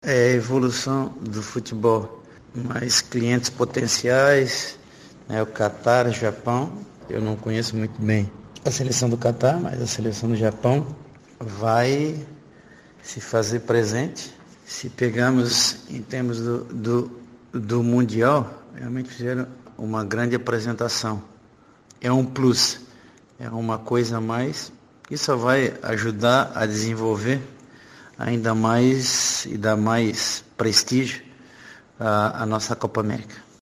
É a evolução do futebol. Mais clientes potenciais, né? O Catar, o Japão. Eu não conheço muito bem a seleção do Catar, mas a seleção do Japão vai se fazer presente. Se pegarmos em termos do Mundial, realmente fizeram uma grande apresentação. É um plus, é uma coisa a mais que só vai ajudar a desenvolver ainda mais e dar mais prestígio à nossa Copa América.